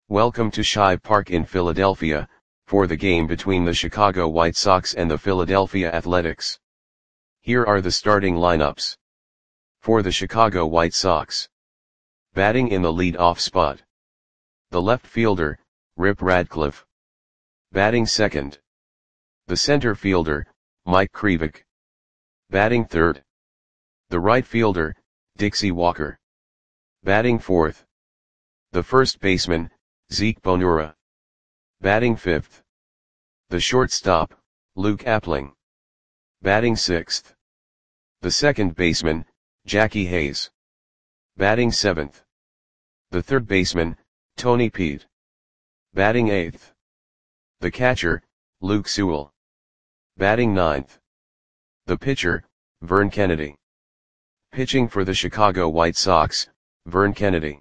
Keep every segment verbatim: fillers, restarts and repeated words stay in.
Welcome to Shive Park in Philadelphia, for the game between the Chicago White Sox and the Philadelphia Athletics. Here are the starting lineups. For the Chicago White Sox. Batting in the lead-off spot. The left fielder, Rip Radcliffe. Batting second. The center fielder, Mike Krivik. Batting third. The right fielder, Dixie Walker. Batting fourth. The first baseman, Zeke Bonura. Batting fifth. The shortstop, Luke Appling. Batting sixth. The second baseman, Jackie Hayes. Batting seventh. The third baseman, Tony Peet. Batting eighth. The catcher, Luke Sewell. Batting ninth. The pitcher, Vern Kennedy. Pitching for the Chicago White Sox, Vern Kennedy.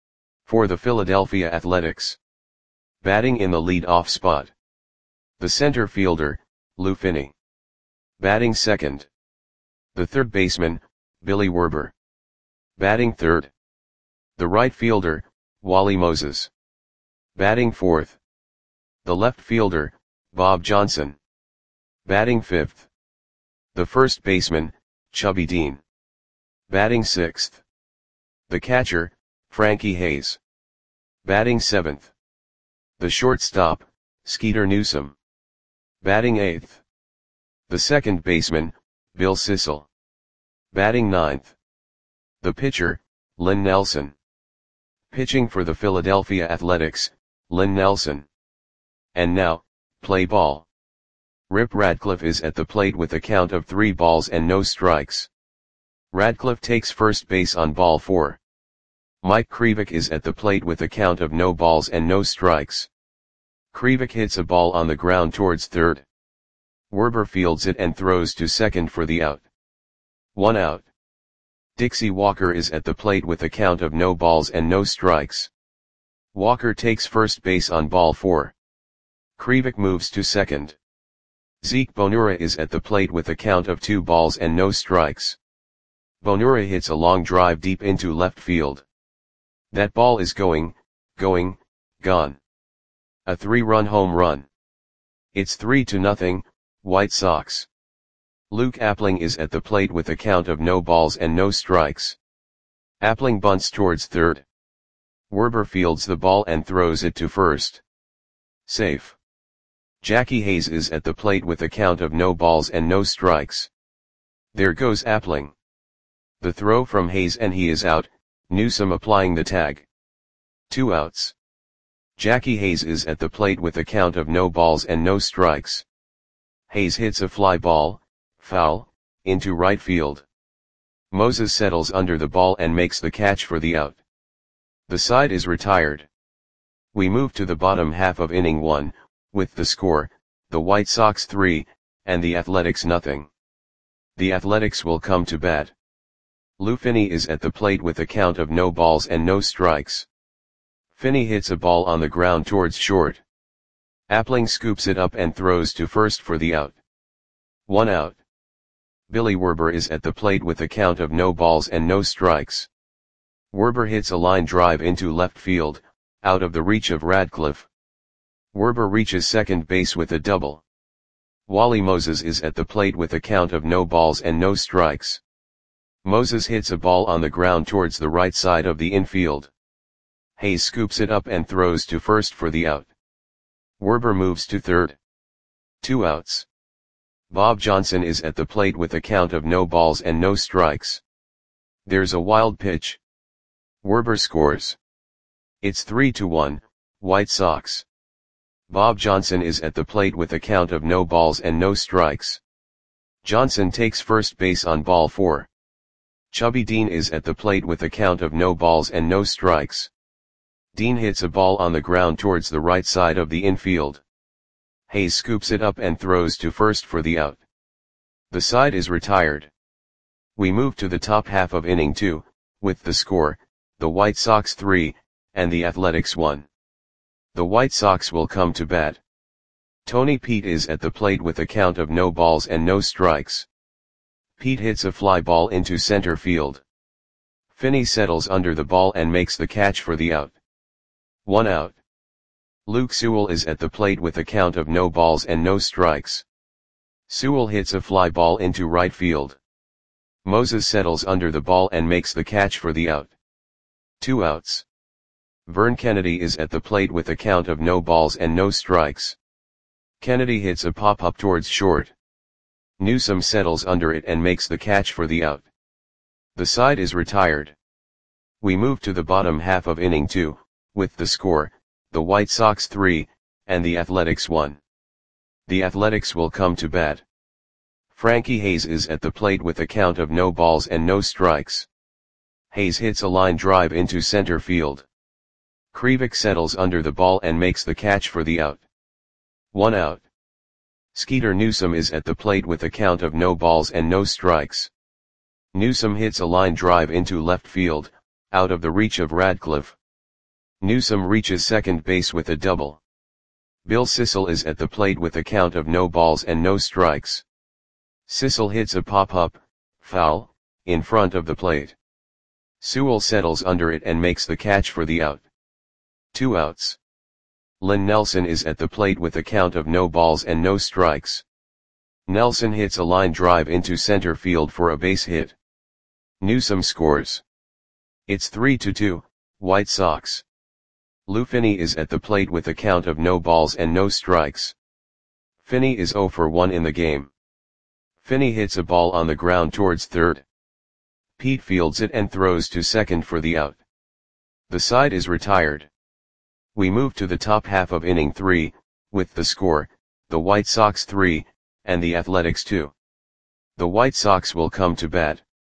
For the Philadelphia Athletics. Batting in the lead-off spot. The center fielder, Lou Finney. Batting second. The third baseman, Billy Werber. Batting third. The right fielder, Wally Moses. Batting fourth. The left fielder, Bob Johnson. Batting fifth. The first baseman, Chubby Dean. Batting sixth. The catcher, Frankie Hayes. Batting seventh. The shortstop, Skeeter Newsom. Batting eighth. The second baseman, Bill Sissel. Batting ninth. The pitcher, Lynn Nelson. Pitching for the Philadelphia Athletics, Lynn Nelson. And now, play ball. Rip Radcliffe is at the plate with a count of three balls and no strikes. Radcliffe takes first base on ball four. Mike Krivik is at the plate with a count of no balls and no strikes. Krivik hits a ball on the ground towards third. Werber fields it and throws to second for the out. One out. Dixie Walker is at the plate with a count of no balls and no strikes. Walker takes first base on ball four. Krivik moves to second. Zeke Bonura is at the plate with a count of two balls and no strikes. Bonura hits a long drive deep into left field. That ball is going, going, gone. A three-run home run. It's three to nothing, White Sox. Luke Appling is at the plate with a count of no balls and no strikes. Appling bunts towards third. Werber fields the ball and throws it to first. Safe. Jackie Hayes is at the plate with a count of no balls and no strikes. There goes Appling. The throw from Hayes and he is out, Newsom applying the tag. Two outs. Jackie Hayes is at the plate with a count of no balls and no strikes. Hayes hits a fly ball, foul, into right field. Moses settles under the ball and makes the catch for the out. The side is retired. We move to the bottom half of inning one, with the score, the White Sox three, and the Athletics nothing. The Athletics will come to bat. Lou Finney is at the plate with a count of no balls and no strikes. Finney hits a ball on the ground towards short. Appling scoops it up and throws to first for the out. One out. Billy Werber is at the plate with a count of no balls and no strikes. Werber hits a line drive into left field, out of the reach of Radcliffe. Werber reaches second base with a double. Wally Moses is at the plate with a count of no balls and no strikes. Moses hits a ball on the ground towards the right side of the infield. Hayes scoops it up and throws to first for the out. Werber moves to third. Two outs. Bob Johnson is at the plate with a count of no balls and no strikes. There's a wild pitch. Werber scores. It's three to one, White Sox. Bob Johnson is at the plate with a count of no balls and no strikes. Johnson takes first base on ball four. Chubby Dean is at the plate with a count of no balls and no strikes. Dean hits a ball on the ground towards the right side of the infield. Hayes scoops it up and throws to first for the out. The side is retired. We move to the top half of inning two, with the score, the White Sox three, and the Athletics one. The White Sox will come to bat. Tony Peet is at the plate with a count of no balls and no strikes. Peet hits a fly ball into center field. Finney settles under the ball and makes the catch for the out. One out. Luke Sewell is at the plate with a count of no balls and no strikes. Sewell hits a fly ball into right field. Moses settles under the ball and makes the catch for the out. Two outs. Vern Kennedy is at the plate with a count of no balls and no strikes. Kennedy hits a pop-up towards short. Newsome settles under it and makes the catch for the out. The side is retired. We move to the bottom half of inning two, with the score, the White Sox three, and the Athletics one. The Athletics will come to bat. Frankie Hayes is at the plate with a count of no balls and no strikes. Hayes hits a line drive into center field. Krivik settles under the ball and makes the catch for the out. One out. Skeeter Newsome is at the plate with a count of no balls and no strikes. Newsome hits a line drive into left field, out of the reach of Radcliffe. Newsome reaches second base with a double. Bill Sissel is at the plate with a count of no balls and no strikes. Sissel hits a pop-up, foul, in front of the plate. Sewell settles under it and makes the catch for the out. Two outs. Lynn Nelson is at the plate with a count of no balls and no strikes. Nelson hits a line drive into center field for a base hit. Newsome scores. It's three to two, White Sox. Lou Finney is at the plate with a count of no balls and no strikes. Finney is oh for one in the game. Finney hits a ball on the ground towards third. Pete fields it and throws to second for the out. The side is retired. We move to the top half of inning three, with the score, the White Sox three, and the Athletics two. The White Sox will come to bat.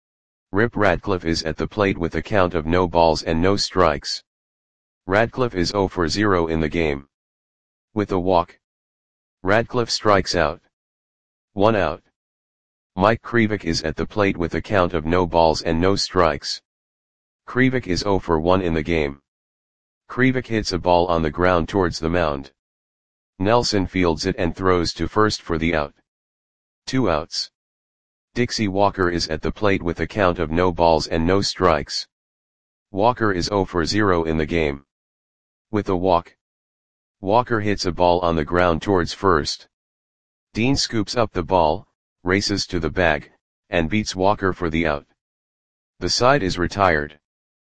Rip Radcliffe is at the plate with a count of no balls and no strikes. Radcliffe is oh for zero in the game. With a walk. Radcliffe strikes out. One out. Mike Krivik is at the plate with a count of no balls and no strikes. Krivik is oh for one in the game. Krivik hits a ball on the ground towards the mound. Nelson fields it and throws to first for the out. Two outs. Dixie Walker is at the plate with a count of no balls and no strikes. Walker is oh for zero in the game. With a walk. Walker hits a ball on the ground towards first. Dean scoops up the ball, races to the bag, and beats Walker for the out. The side is retired.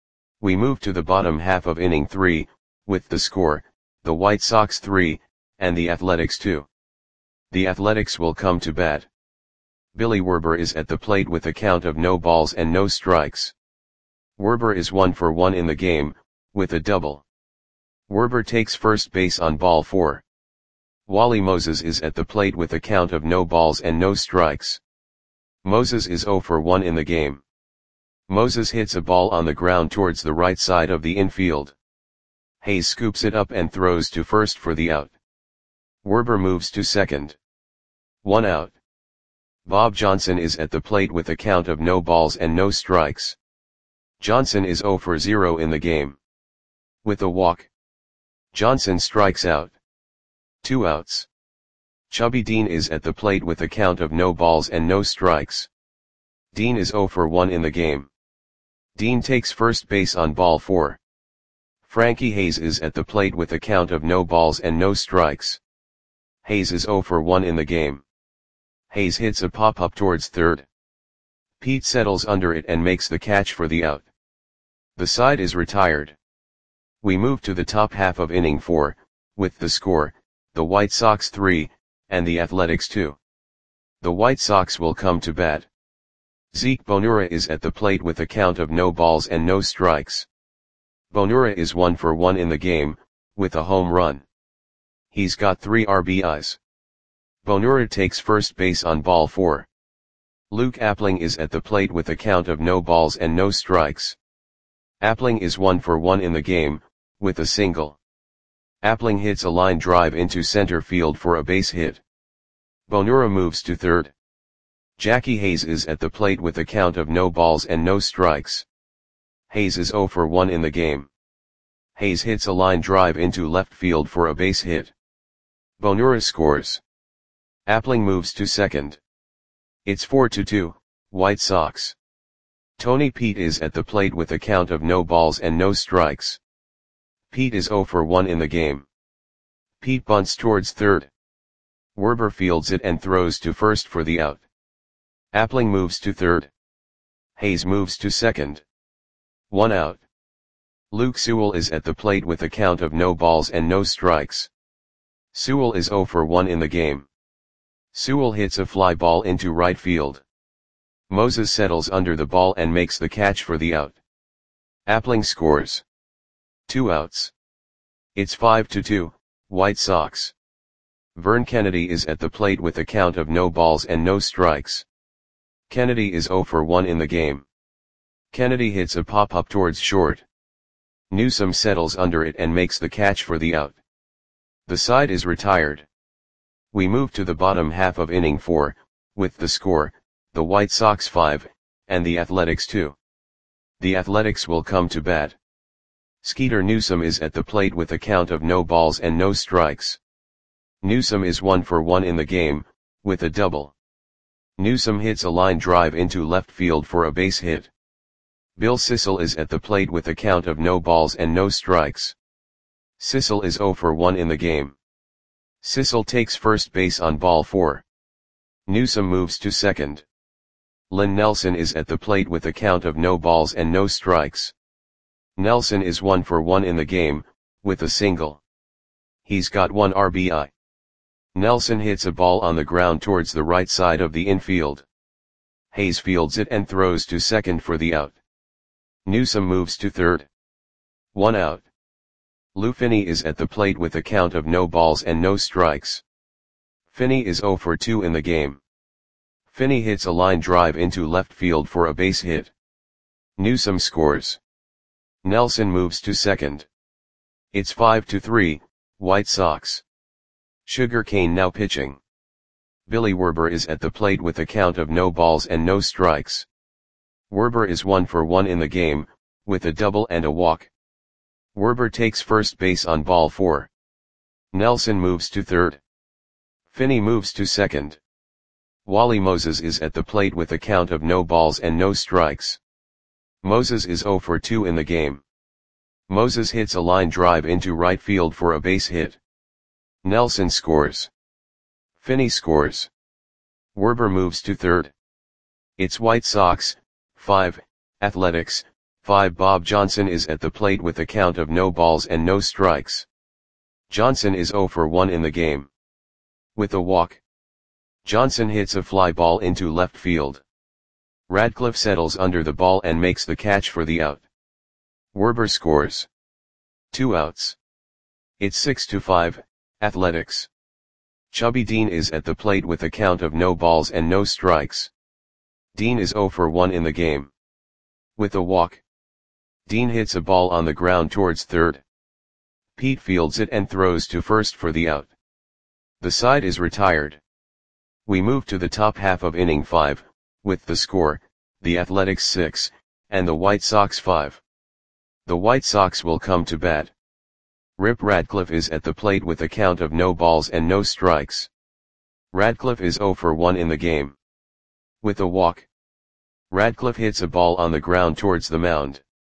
We move to the bottom half of inning three, with the score, the White Sox three, and the Athletics two. The Athletics will come to bat. Billy Werber is at the plate with a count of no balls and no strikes. Werber is one for one in the game, with a double. Werber takes first base on ball four. Wally Moses is at the plate with a count of no balls and no strikes. Moses is oh for one in the game. Moses hits a ball on the ground towards the right side of the infield. Hayes scoops it up and throws to first for the out. Werber moves to second. One out. Bob Johnson is at the plate with a count of no balls and no strikes. Johnson is oh for zero in the game. With a walk. Johnson strikes out. Two outs. Chubby Dean is at the plate with a count of no balls and no strikes. Dean is oh for one in the game. Dean takes first base on ball four. Frankie Hayes is at the plate with a count of no balls and no strikes. Hayes is oh for one in the game. Hayes hits a pop-up towards third. Pete settles under it and makes the catch for the out. The side is retired. We move to the top half of inning four, with the score, the White Sox three, and the Athletics two. The White Sox will come to bat. Zeke Bonura is at the plate with a count of no balls and no strikes. Bonura is one for one in the game, with a home run. He's got three R B Is. Bonura takes first base on ball four. Luke Appling is at the plate with a count of no balls and no strikes. Appling is one for one in the game, with a single. Appling hits a line drive into center field for a base hit. Bonura moves to third. Jackie Hayes is at the plate with a count of no balls and no strikes. Hayes is oh for one in the game. Hayes hits a line drive into left field for a base hit. Bonura scores. Appling moves to second. It's four to two, White Sox. Tony Pete is at the plate with a count of no balls and no strikes. Pete is oh for one in the game. Pete bunts towards third. Werber fields it and throws to first for the out. Appling moves to third. Hayes moves to second. One out. Luke Sewell is at the plate with a count of no balls and no strikes. Sewell is zero for one in the game. Sewell hits a fly ball into right field. Moses settles under the ball and makes the catch for the out. Appling scores. Two outs. It's five to two, White Sox. Vern Kennedy is at the plate with a count of no balls and no strikes. Kennedy is zero for one in the game. Kennedy hits a pop-up towards short. Newsome settles under it and makes the catch for the out. The side is retired. We move to the bottom half of inning four, with the score, the White Sox five, and the Athletics two. The Athletics will come to bat. Skeeter Newsome is at the plate with a count of no balls and no strikes. Newsome is one for one in the game, with a double. Newsome hits a line drive into left field for a base hit. Bill Sissel is at the plate with a count of no balls and no strikes. Sissel is zero for one in the game. Sissel takes first base on ball four. Newsome moves to second. Lynn Nelson is at the plate with a count of no balls and no strikes. Nelson is one for one in the game, with a single. He's got one R B I. Nelson hits a ball on the ground towards the right side of the infield. Hayes fields it and throws to second for the out. Newsome moves to third. One out. Lou Finney is at the plate with a count of no balls and no strikes. Finney is zero for two in the game. Finney hits a line drive into left field for a base hit. Newsome scores. Nelson moves to second. It's five to three, White Sox. Sugar Cane now pitching. Billy Werber is at the plate with a count of no balls and no strikes. Werber is one for one in the game, with a double and a walk. Werber takes first base on ball four. Nelson moves to third. Finney moves to second. Wally Moses is at the plate with a count of no balls and no strikes. Moses is zero for two in the game. Moses hits a line drive into right field for a base hit. Nelson scores. Finney scores. Werber moves to third. It's White Sox, five, Athletics, five. Bob Johnson is at the plate with a count of no balls and no strikes. Johnson is zero for one in the game. With a walk. Johnson hits a fly ball into left field. Radcliffe settles under the ball and makes the catch for the out. Werber scores. Two outs. It's six to five, Athletics. Chubby Dean is at the plate with a count of no balls and no strikes. Dean is zero for one in the game. With a walk. Dean hits a ball on the ground towards third. Pete fields it and throws to first for the out. The side is retired. We move to the top half of inning five, with the score, the Athletics six, and the White Sox five. The White Sox will come to bat. Rip Radcliffe is at the plate with a count of no balls and no strikes. Radcliffe is zero for one in the game. With a walk. Radcliffe hits a ball on the ground towards the mound.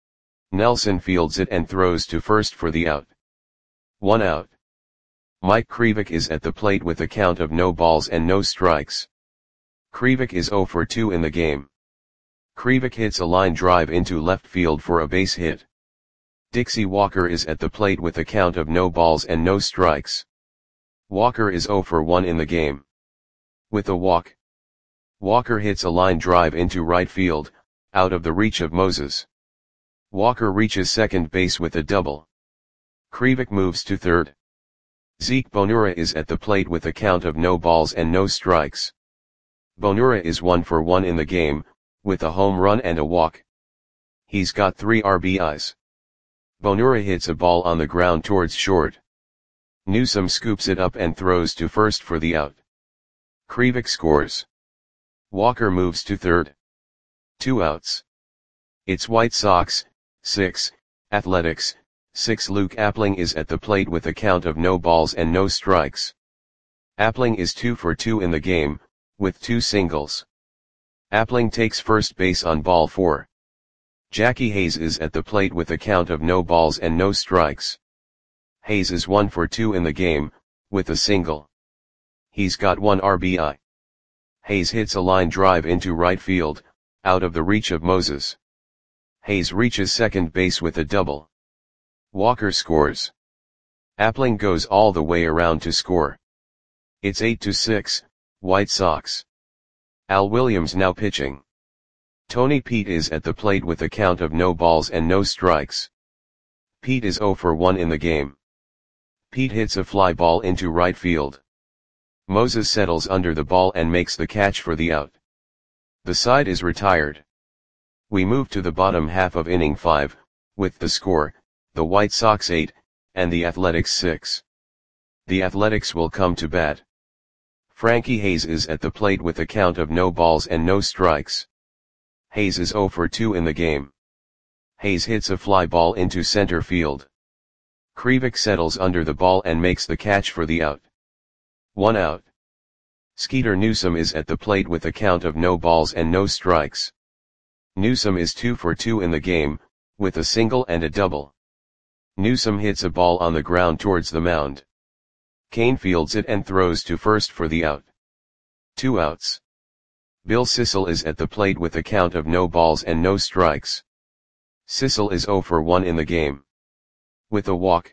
Nelson fields it and throws to first for the out. One out. Mike Krivik is at the plate with a count of no balls and no strikes. Krivik is zero for two in the game. Krivik hits a line drive into left field for a base hit. Dixie Walker is at the plate with a count of no balls and no strikes. Walker is zero for one in the game. With a walk. Walker hits a line drive into right field, out of the reach of Moses. Walker reaches second base with a double. Krivik moves to third. Zeke Bonura is at the plate with a count of no balls and no strikes. Bonura is one for one in the game, with a home run and a walk. He's got three R B Is. Bonura hits a ball on the ground towards short. Newsome scoops it up and throws to first for the out. Krivik scores. Walker moves to third. Two outs. It's White Sox, six, Athletics, six. Luke Appling is at the plate with a count of no balls and no strikes. Appling is two for two in the game, with two singles. Appling takes first base on ball four. Jackie Hayes is at the plate with a count of no balls and no strikes. Hayes is one for two in the game, with a single. He's got one R B I. Hayes hits a line drive into right field, out of the reach of Moses. Hayes reaches second base with a double. Walker scores. Appling goes all the way around to score. It's eight to six, White Sox. Al Williams now pitching. Tony Pete is at the plate with a count of no balls and no strikes. Pete is zero for one in the game. Pete hits a fly ball into right field. Moses settles under the ball and makes the catch for the out. The side is retired. We move to the bottom half of inning five, with the score, the White Sox eight, and the Athletics six. The Athletics will come to bat. Frankie Hayes is at the plate with a count of no balls and no strikes. Hayes is zero for two in the game. Hayes hits a fly ball into center field. Krivik settles under the ball and makes the catch for the out. One out. Skeeter Newsom is at the plate with a count of no balls and no strikes. Newsom is two for two in the game, with a single and a double. Newsom hits a ball on the ground towards the mound. Kane fields it and throws to first for the out. Two outs. Bill Sissel is at the plate with a count of no balls and no strikes. Sissel is zero for one in the game. With a walk.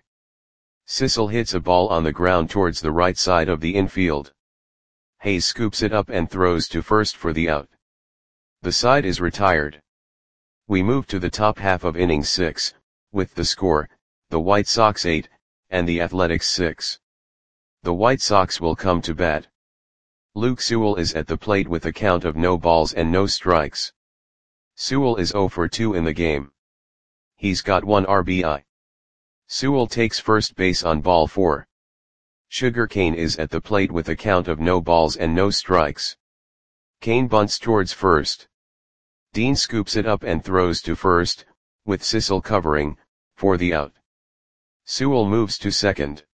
Sissel hits a ball on the ground towards the right side of the infield. Hayes scoops it up and throws to first for the out. The side is retired. We move to the top half of inning six, with the score, the White Sox eight, and the Athletics six. The White Sox will come to bat. Luke Sewell is at the plate with a count of no balls and no strikes. Sewell is zero for two in the game. He's got one R B I. Sewell takes first base on ball four. Sugar Kane is at the plate with a count of no balls and no strikes. Kane bunts towards first. Dean scoops it up and throws to first, with Sissel covering, for the out. Sewell moves to second.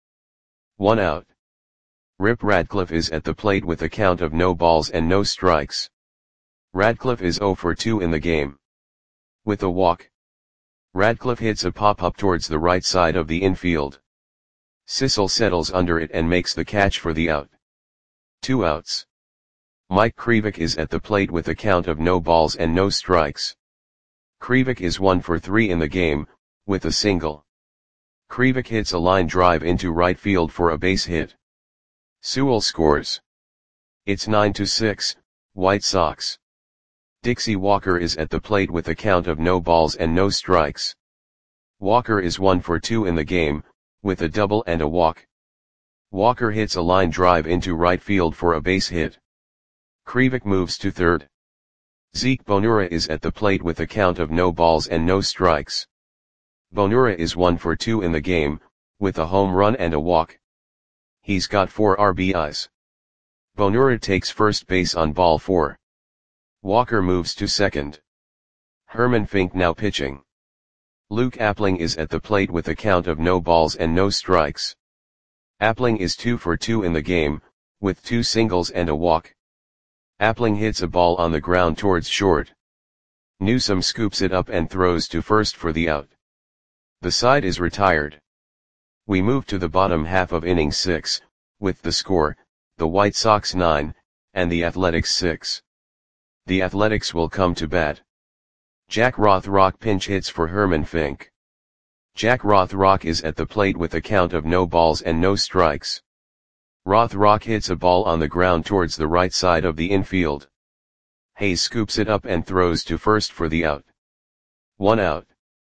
One out. Rip Radcliffe is at the plate with a count of no balls and no strikes. Radcliffe is zero for two in the game. With a walk. Radcliffe hits a pop-up towards the right side of the infield. Sissel settles under it and makes the catch for the out. Two outs. Mike Krivik is at the plate with a count of no balls and no strikes. Krivik is one for three in the game, with a single. Krivik hits a line drive into right field for a base hit. Sewell scores. It's nine to six, White Sox. Dixie Walker is at the plate with a count of no balls and no strikes. Walker is one for two in the game, with a double and a walk. Walker hits a line drive into right field for a base hit. Krivik moves to third. Zeke Bonura is at the plate with a count of no balls and no strikes. Bonura is one for two in the game, with a home run and a walk. He's got four R B Is. Bonura takes first base on ball four. Walker moves to second. Herman Fink now pitching. Luke Appling is at the plate with a count of no balls and no strikes. Appling is two for two in the game, with two singles and a walk. Appling hits a ball on the ground towards short. Newsom scoops it up and throws to first for the out. The side is retired. We move to the bottom half of inning six, with the score, the White Sox nine, and the Athletics six. The Athletics will come to bat. Jack Rothrock pinch hits for Herman Fink. Jack Rothrock is at the plate with a count of no balls and no strikes. Rothrock hits a ball on the ground towards the right side of the infield. Hayes scoops it up and throws to first for the out. One out.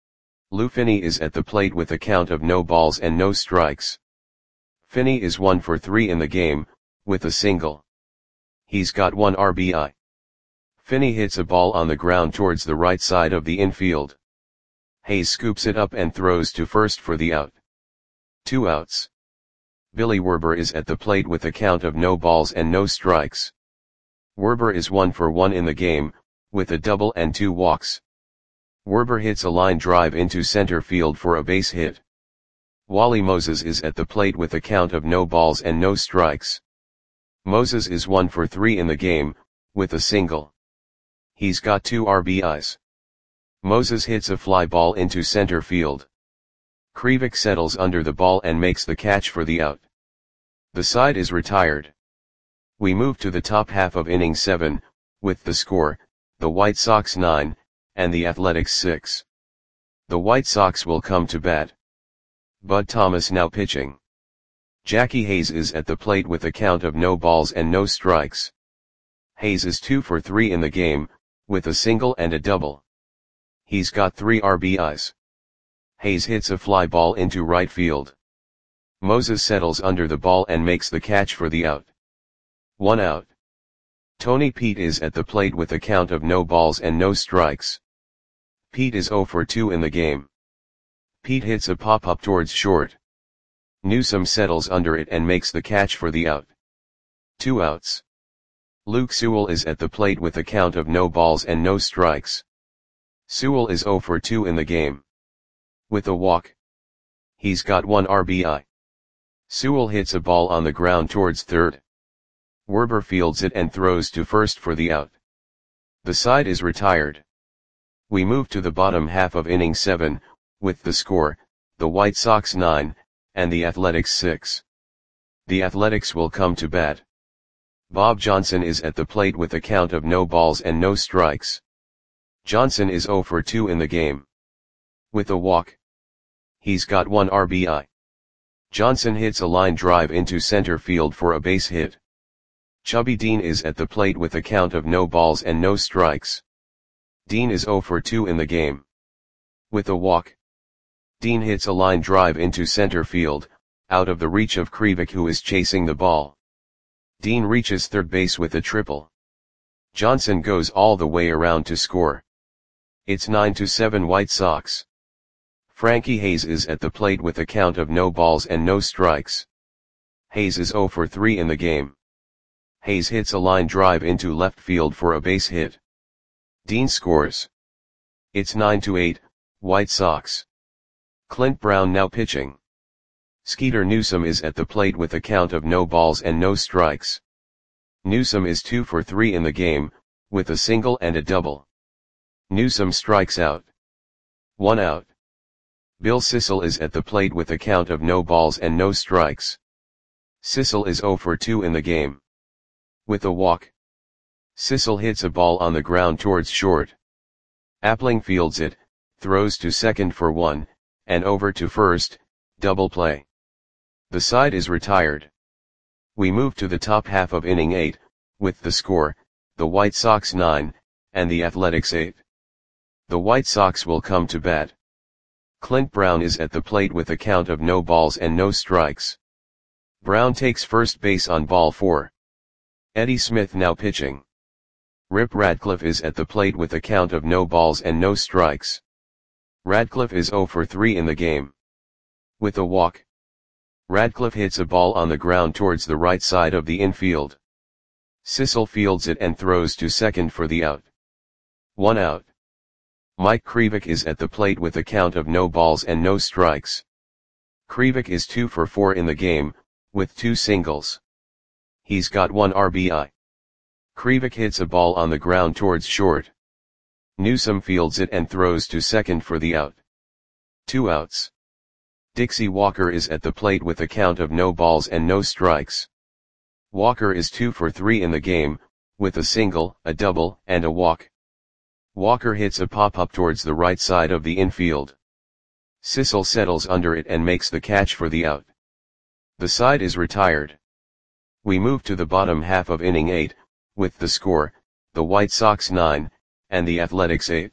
Lou Finney is at the plate with a count of no balls and no strikes. Finney is one for three in the game, with a single. He's got one R B I. Finney hits a ball on the ground towards the right side of the infield. Hayes scoops it up and throws to first for the out. Two outs. Billy Werber is at the plate with a count of no balls and no strikes. Werber is one for one in the game, with a double and two walks. Werber hits a line drive into center field for a base hit. Wally Moses is at the plate with a count of no balls and no strikes. Moses is one for three in the game, with a single. He's got two R B Is. Moses hits a fly ball into center field. Krivik settles under the ball and makes the catch for the out. The side is retired. We move to the top half of inning seven, with the score, the White Sox nine, and the Athletics six. The White Sox will come to bat. Bud Thomas now pitching. Jackie Hayes is at the plate with a count of no balls and no strikes. Hayes is two for three in the game, with a single and a double. He's got three R B Is. Hayes hits a fly ball into right field. Moses settles under the ball and makes the catch for the out. One out. Tony Pete is at the plate with a count of no balls and no strikes. Pete is zero for two in the game. Pete hits a pop-up towards short. Newsom settles under it and makes the catch for the out. Two outs. Luke Sewell is at the plate with a count of no balls and no strikes. Sewell is zero for two in the game. With a walk. He's got one R B I. Sewell hits a ball on the ground towards third. Werber fields it and throws to first for the out. The side is retired. We move to the bottom half of inning seven, with the score, the White Sox nine, and the Athletics six. The Athletics will come to bat. Bob Johnson is at the plate with a count of no balls and no strikes. Johnson is zero for two in the game. With a walk. He's got one R B I. Johnson hits a line drive into center field for a base hit. Chubby Dean is at the plate with a count of no balls and no strikes. Dean is zero for two in the game. With a walk. Dean hits a line drive into center field, out of the reach of Krivik, who is chasing the ball. Dean reaches third base with a triple. Johnson goes all the way around to score. It's nine to seven White Sox. Frankie Hayes is at the plate with a count of no balls and no strikes. Hayes is zero for three in the game. Hayes hits a line drive into left field for a base hit. Dean scores. It's nine to eight, White Sox. Clint Brown now pitching. Skeeter Newsom is at the plate with a count of no balls and no strikes. Newsom is two for three in the game, with a single and a double. Newsom strikes out. One out. Bill Sissel is at the plate with a count of no balls and no strikes. Sissel is zero for two in the game. With a walk. Sissel hits a ball on the ground towards short. Appling fields it, throws to second for one, and over to first, double play. The side is retired. We move to the top half of inning eight, with the score, the White Sox nine, and the Athletics eight. The White Sox will come to bat. Clint Brown is at the plate with a count of no balls and no strikes. Brown takes first base on ball four. Eddie Smith now pitching. Rip Radcliffe is at the plate with a count of no balls and no strikes. Radcliffe is zero for three in the game. With a walk. Radcliffe hits a ball on the ground towards the right side of the infield. Sissel fields it and throws to second for the out. One out. Mike Krivik is at the plate with a count of no balls and no strikes. Krivik is two for four in the game, with two singles. He's got one R B I. Krivik hits a ball on the ground towards short. Newsom fields it and throws to second for the out. Two outs. Dixie Walker is at the plate with a count of no balls and no strikes. Walker is two for three in the game, with a single, a double, and a walk. Walker hits a pop-up towards the right side of the infield. Sissel settles under it and makes the catch for the out. The side is retired. We move to the bottom half of inning eight, with the score, the White Sox nine, and the Athletics eight.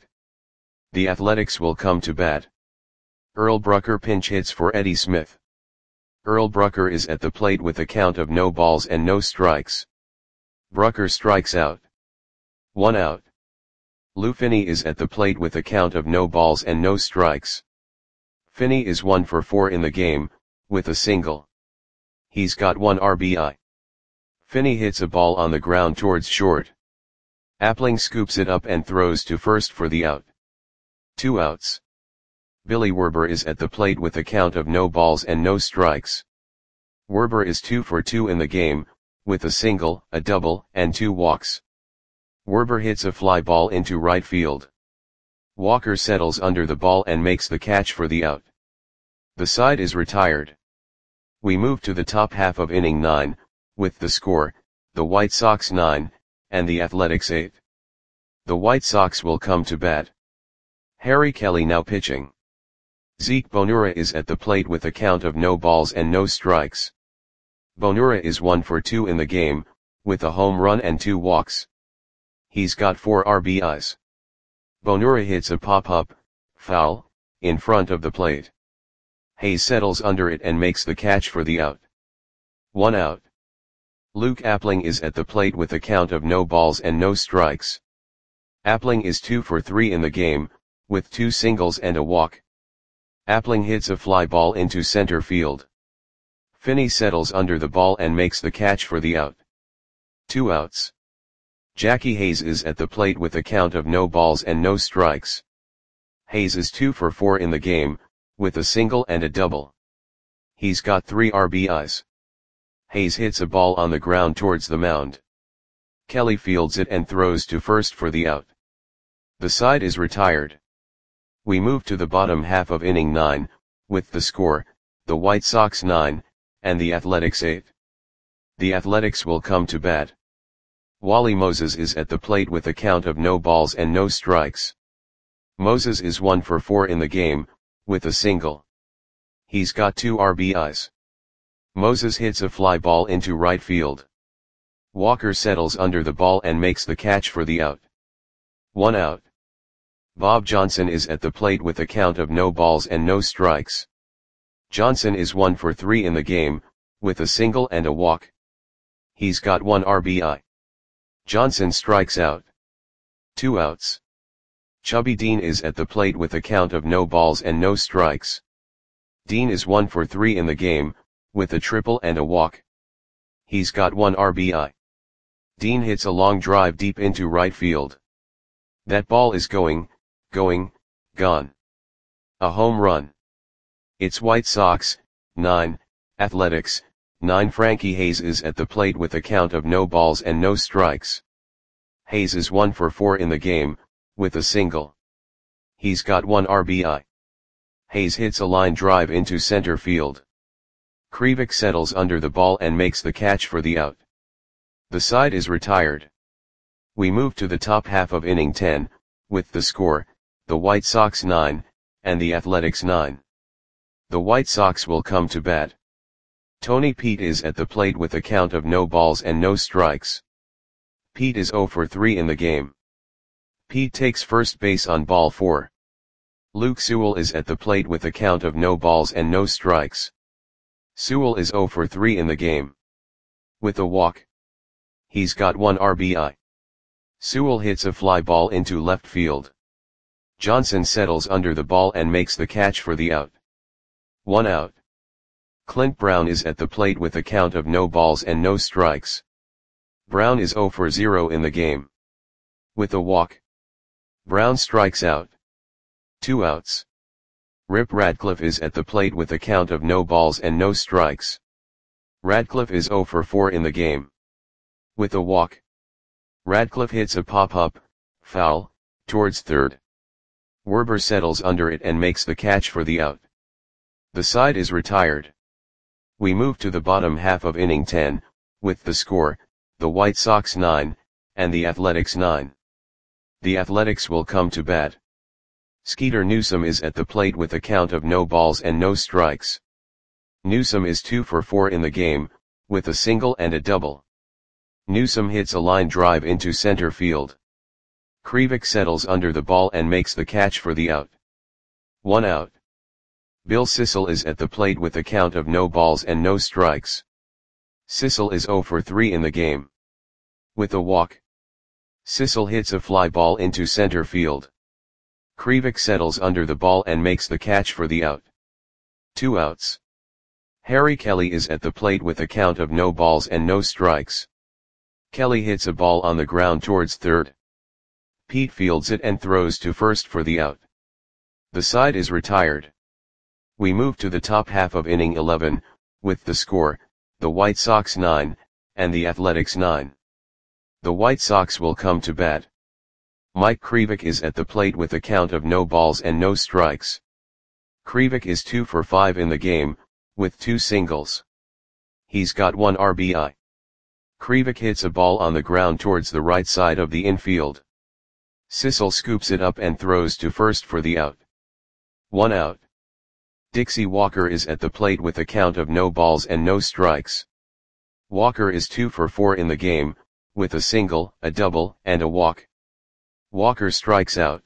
The Athletics will come to bat. Earl Brucker pinch hits for Eddie Smith. Earl Brucker is at the plate with a count of no balls and no strikes. Brucker strikes out. One out. Lou Finney is at the plate with a count of no balls and no strikes. Finney is one for four in the game, with a single. He's got one R B I. Finney hits a ball on the ground towards short. Appling scoops it up and throws to first for the out. Two outs. Billy Werber is at the plate with a count of no balls and no strikes. Werber is two for two in the game, with a single, a double, and two walks. Werber hits a fly ball into right field. Walker settles under the ball and makes the catch for the out. The side is retired. We move to the top half of inning nine, with the score, the White Sox nine, and the Athletics eight. The White Sox will come to bat. Harry Kelly now pitching. Zeke Bonura is at the plate with a count of no balls and no strikes. Bonura is one for two in the game, with a home run and two walks. He's got four R B Is. Bonura hits a pop-up, foul, in front of the plate. Hayes settles under it and makes the catch for the out. One out. Luke Appling is at the plate with a count of no balls and no strikes. Appling is two for three in the game, with two singles and a walk. Appling hits a fly ball into center field. Finney settles under the ball and makes the catch for the out. Two outs. Jackie Hayes is at the plate with a count of no balls and no strikes. Hayes is two for four in the game, with a single and a double. He's got three R B Is. Hayes hits a ball on the ground towards the mound. Kelly fields it and throws to first for the out. The side is retired. We move to the bottom half of inning nine, with the score, the White Sox nine, and the Athletics eight. The Athletics will come to bat. Wally Moses is at the plate with a count of no balls and no strikes. Moses is one for four in the game, with a single. He's got two R B Is. Moses hits a fly ball into right field. Walker settles under the ball and makes the catch for the out. One out. Bob Johnson is at the plate with a count of no balls and no strikes. Johnson is one for three in the game, with a single and a walk. He's got one R B I. Johnson strikes out. Two outs. Chubby Dean is at the plate with a count of no balls and no strikes. Dean is one for three in the game, with a triple and a walk. He's got one R B I. Dean hits a long drive deep into right field. That ball is going, going, gone. A home run. It's White Sox, nine, Athletics, nine. Frankie Hayes is at the plate with a count of no balls and no strikes. Hayes is one for four in the game, with a single. He's got one R B I. Hayes hits a line drive into center field. Krivik settles under the ball and makes the catch for the out. The side is retired. We move to the top half of inning ten, with the score, the White Sox nine, and the Athletics nine. The White Sox will come to bat. Tony Pete is at the plate with a count of no balls and no strikes. Pete is zero for three in the game. Pete takes first base on ball four. Luke Sewell is at the plate with a count of no balls and no strikes. Sewell is zero for three in the game. With a walk. He's got one R B I. Sewell hits a fly ball into left field. Johnson settles under the ball and makes the catch for the out. One out. Clint Brown is at the plate with a count of no balls and no strikes. Brown is zero for zero in the game. With a walk. Brown strikes out. Two outs. Rip Radcliffe is at the plate with a count of no balls and no strikes. Radcliffe is zero for four in the game. With a walk. Radcliffe hits a pop-up, foul, towards third. Werber settles under it and makes the catch for the out. The side is retired. We move to the bottom half of inning ten, with the score, the White Sox nine, and the Athletics nine. The Athletics will come to bat. Skeeter Newsom is at the plate with a count of no balls and no strikes. Newsom is two for four in the game, with a single and a double. Newsom hits a line drive into center field. Krivik settles under the ball and makes the catch for the out. One out. Bill Sissel is at the plate with a count of no balls and no strikes. Sissel is zero for three in the game. With a walk. Sissel hits a fly ball into center field. Krivik settles under the ball and makes the catch for the out. Two outs. Harry Kelly is at the plate with a count of no balls and no strikes. Kelly hits a ball on the ground towards third. Pete fields it and throws to first for the out. The side is retired. We move to the top half of inning eleven, with the score, the White Sox nine, and the Athletics nine. The White Sox will come to bat. Mike Krivik is at the plate with a count of no balls and no strikes. Krivik is two for five in the game, with two singles. He's got one R B I. Krivik hits a ball on the ground towards the right side of the infield. Sissel scoops it up and throws to first for the out. One out. Dixie Walker is at the plate with a count of no balls and no strikes. Walker is two for four in the game, with a single, a double, and a walk. Walker strikes out.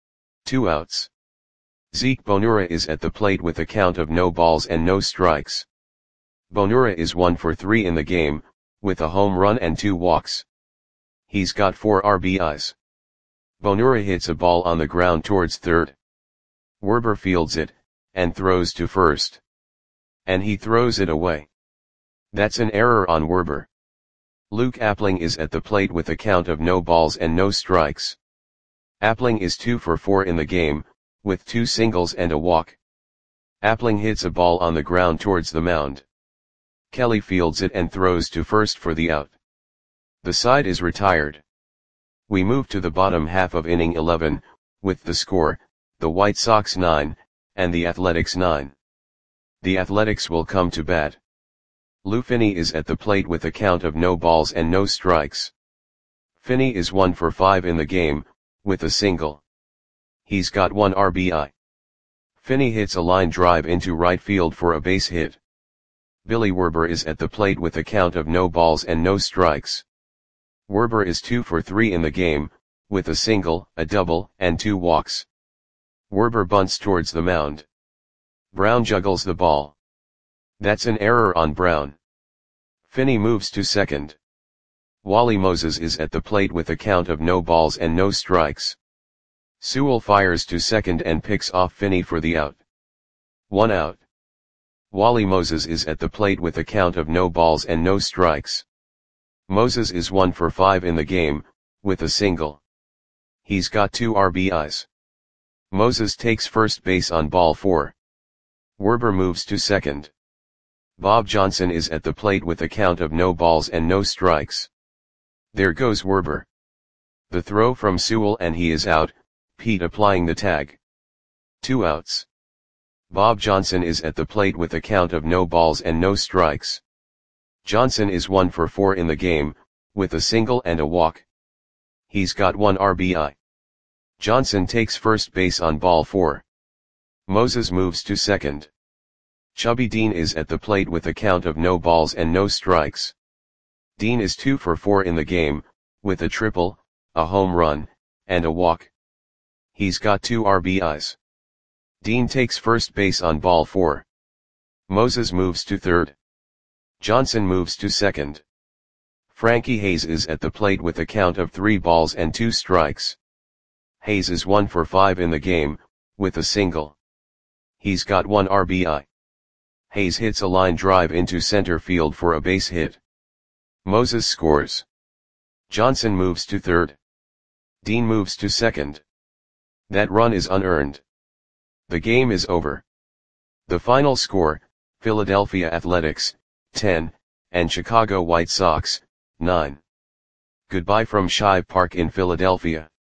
Two outs. Zeke Bonura is at the plate with a count of no balls and no strikes. Bonura is one for three in the game, with a home run and two walks. He's got four R B Is. Bonura hits a ball on the ground towards third. Werber fields it, and throws to first. And he throws it away. That's an error on Werber. Luke Appling is at the plate with a count of no balls and no strikes. Appling is two for four in the game, with two singles and a walk. Appling hits a ball on the ground towards the mound. Kelly fields it and throws to first for the out. The side is retired. We move to the bottom half of inning eleven, with the score, the White Sox nine, and the Athletics nine. The Athletics will come to bat. Lou Finney is at the plate with a count of no balls and no strikes. Finney is one for five in the game, with a single. He's got one R B I. Finney hits a line drive into right field for a base hit. Billy Werber is at the plate with a count of no balls and no strikes. Werber is two for three in the game, with a single, a double, and two walks. Werber bunts towards the mound. Brown juggles the ball. That's an error on Brown. Finney moves to second. Wally Moses is at the plate with a count of no balls and no strikes. Sewell fires to second and picks off Finney for the out. One out. Wally Moses is at the plate with a count of no balls and no strikes. Moses is one for five in the game, with a single. He's got two R B Is. Moses takes first base on ball four. Werber moves to second. Bob Johnson is at the plate with a count of no balls and no strikes. There goes Werber. The throw from Sewell and he is out, Pete applying the tag. Two outs. Bob Johnson is at the plate with a count of no balls and no strikes. Johnson is one for four in the game, with a single and a walk. He's got one R B I. Johnson takes first base on ball four. Moses moves to second. Chubby Dean is at the plate with a count of no balls and no strikes. Dean is two for four in the game, with a triple, a home run, and a walk. He's got two R B Is. Dean takes first base on ball four. Moses moves to third. Johnson moves to second. Frankie Hayes is at the plate with a count of three balls and two strikes. Hayes is one for five in the game, with a single. He's got one R B I. Hayes hits a line drive into center field for a base hit. Moses scores. Johnson moves to third. Dean moves to second. That run is unearned. The game is over. The final score, Philadelphia Athletics, ten, and Chicago White Sox, nine. Goodbye from Shive Park in Philadelphia.